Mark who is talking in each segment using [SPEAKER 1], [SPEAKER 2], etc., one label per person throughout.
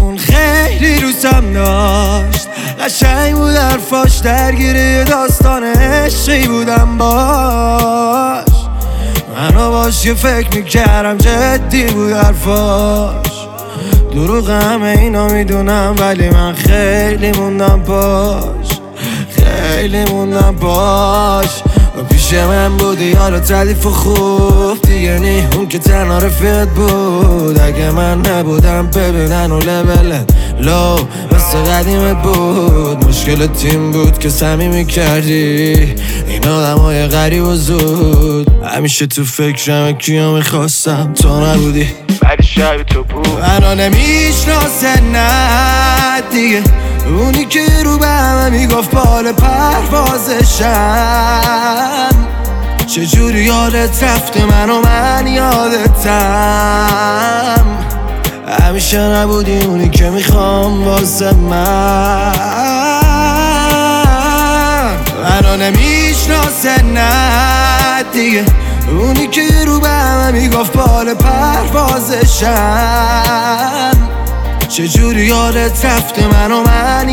[SPEAKER 1] اون خیلی روزم داشت، قشنگ بود حرفاش، درگیر داستان عشقی بودم باش. منو باش یه فکر میکردم جدی بود حرفاش. دروغ همه اینا میدونم ولی من خیلی موندم باش، خیلی موندم باش. و پیش من بودی حالا تعلیف و خوب دیگه نی، اون که تنها رفیقت بود. اگه من نبودم ببینن و لبلت لو مثل قدیمت بود. مشکل تیم بود که صمیمی کردی این آدمای غریب و زود. همیشه تو فکرم کیا میخواستم تو نبودی ولی شب تو بود. منو نمیشناسه نه دیگه، اونی که رو به همه میگفت بال پروازشم. چجوری یادت رفته من یادتم. همیشه نبودی اونی که میخوام واسه من. منو نمیشناسه نه دیگه، اونی که رو به همه میگفت بال پروازشم. چجوری یادت رفته من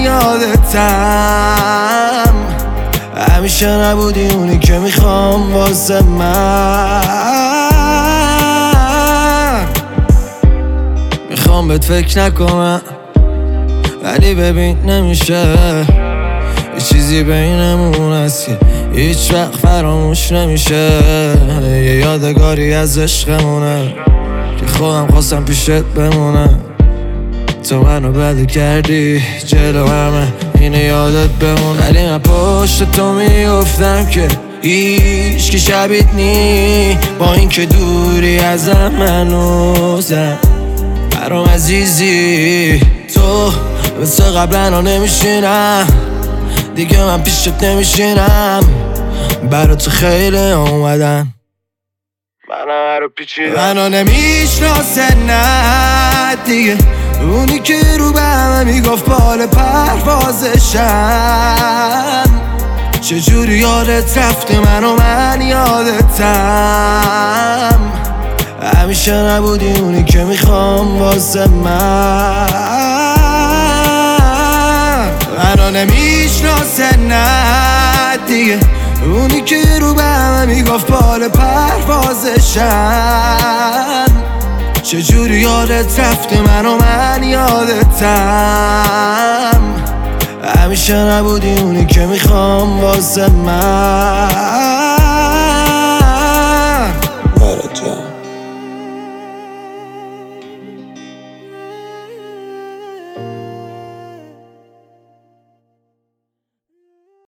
[SPEAKER 1] یادتم. همیشه نبودی اونی که میخوام واسه من. میخوام بهت فکر نکنم ولی ببین نمیشه، یه چیزی بینمون هست که هیچ وقت فراموش نمیشه. یه یادگاری از عشقمونه که خودم خواستم پیشت بمونم. تو منو بده کردی جلو همه اینه یادت بمون. ولی من پشت تو میافتم که هیچ که شبیت نی، با این که دوری ازم هنوزم برام عزیزی. تو مثل قبلا نمیشینم دیگه، من پیشت نمیشینم. برا تو خیلی اومدم منم رو پیچیدم. منو نمیشناسه نه دیگه، اونی که رو به همه میگفت بال پروازشم. چجوری یادت رفته من یادتم. همیشه نبودی اونی که میخوام واسه من. منو نمیشناسه نه دیگه، اونی که رو به همه میگفت بال پروازشم. چجوری یادت رفته من یادتم. همیشه نبودی اونی که میخوام واسه من.